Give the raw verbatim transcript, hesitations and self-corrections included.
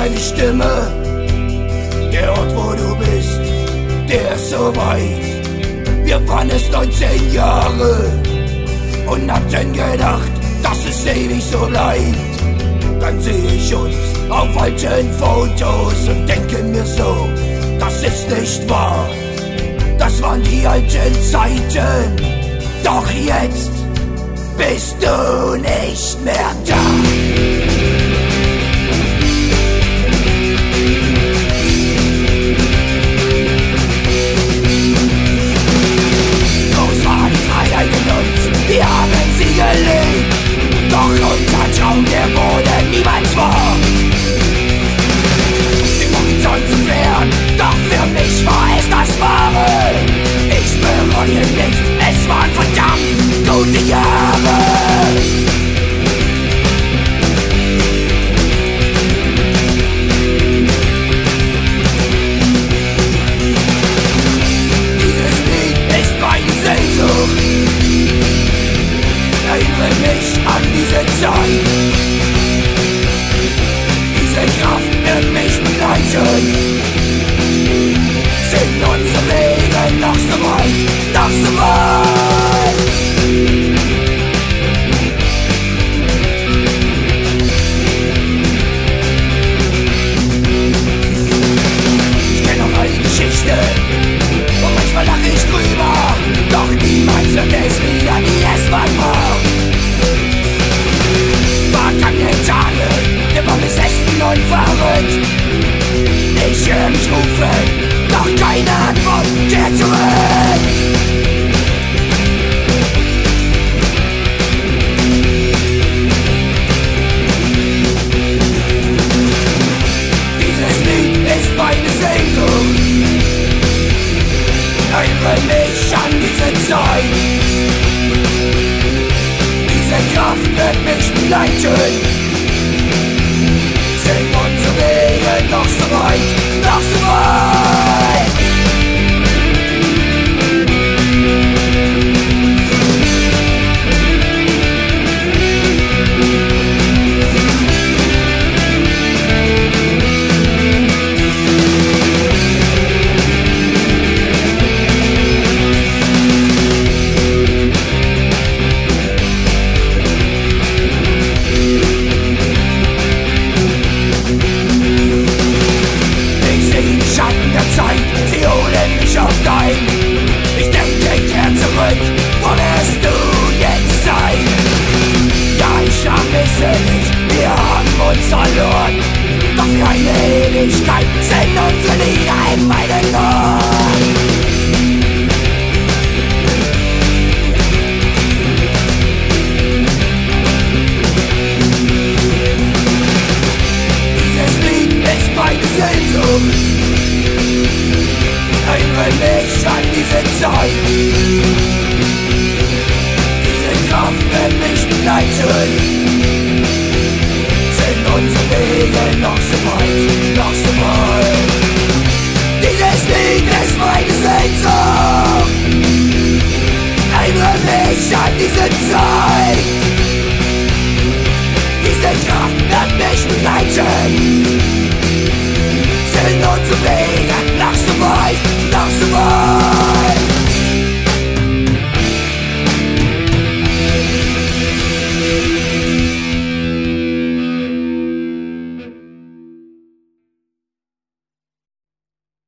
deine Stimme. Der Ort, wo du bist, der ist so weit. Wir waren es neunzehn Jahre und hatten gedacht, dass es ewig so bleibt. Dann sehe ich uns auf alten Fotos und denke mir so, das ist nicht wahr. Das waren die alten Zeiten, doch jetzt bist du nicht mehr da. Wir haben sie gelebt, doch unser Traum, der wurde niemals wahr. Den Horizont zu fern, doch für mich war es das Wahre. Ich bereue nicht, es waren verdammt gute Jahre. Dieses Lied ist meine Sehnsucht. Erinnere mich an diese Zeit. Diese Kraft wird mich begleiten. Sind unsere Wege noch so weit, noch so weit. Ich kenn noch all die Geschichten und manchmal lache ich drüber, doch niemals wird es wieder, wie es mal war. Vergangene Tage, wir waren besessen und verrückt. Ich höre mich rufen, doch keine Antwort kehrt zurück. Dieses Lied ist meine Sehnsucht. Erinnere mich an diese Zeit. Diese Kraft wird mich begleiten. Sind unsere Wege noch so weit, noch so weit. Sie holen mich oft ein. Ich denke, kehr zurück, wo wirst du jetzt sein? Ja, ich vermisse dich, wir haben uns verloren, doch für eine Ewigkeit